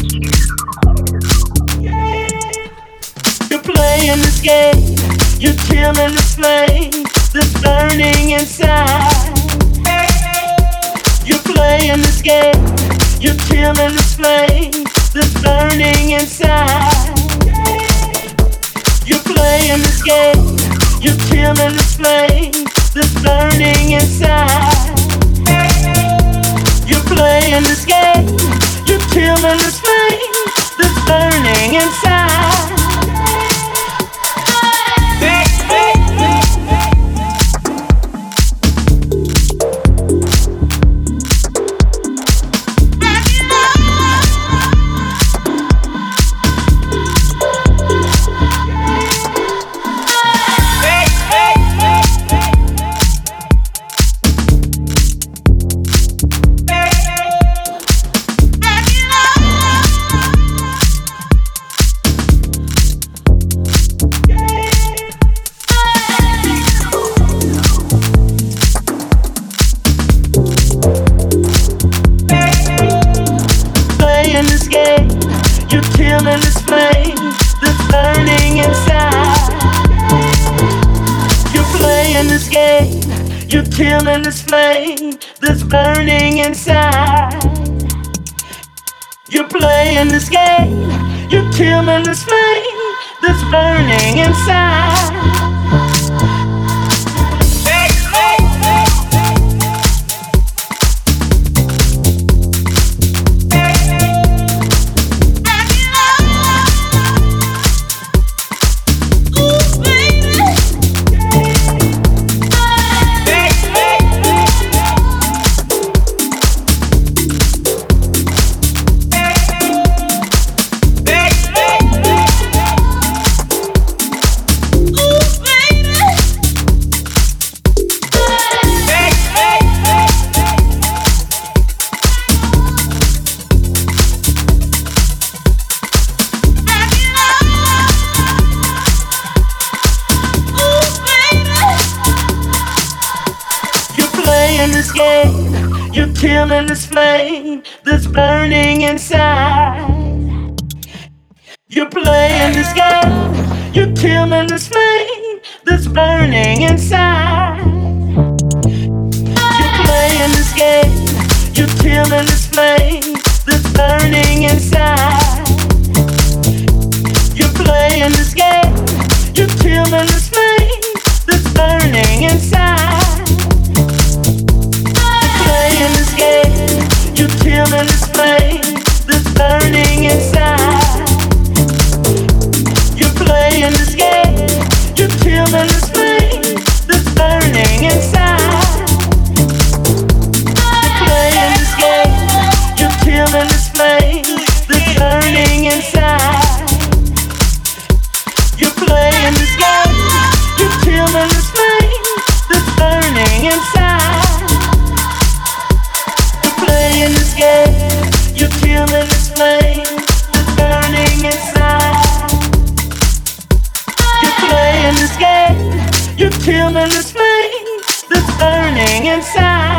You're playing this game, you're killing this flame that's burning inside. You're playing this game, you're killing this flame that's burning inside. You're playing this game, you're killing this flame that's burning inside. You're playing this game, you're killing this flame that's burning inside. You're killing this flame that's burning inside. You're playing this game, you're killing this flame that's burning inside. You're playing this game, you're killing this flame that's burning inside. This game, you're killing this flame that's burning inside. You're playing this game, you're killing this flame that's burning inside. You're playing this game, you're killing this flame that's burning inside. You're playing this game, you're killing this flame that's burning inside. Playing this game, you're killing this flame that's burning inside. You're playing this game, you're killing this flame that's burning inside. You're playing this game, you're killing this flame that's burning inside. You're playing this game, you're killing this flame that's burning inside. Playing this game, you're killing this flame that's burning inside. You're playing this game, you're killing this flame that's burning inside.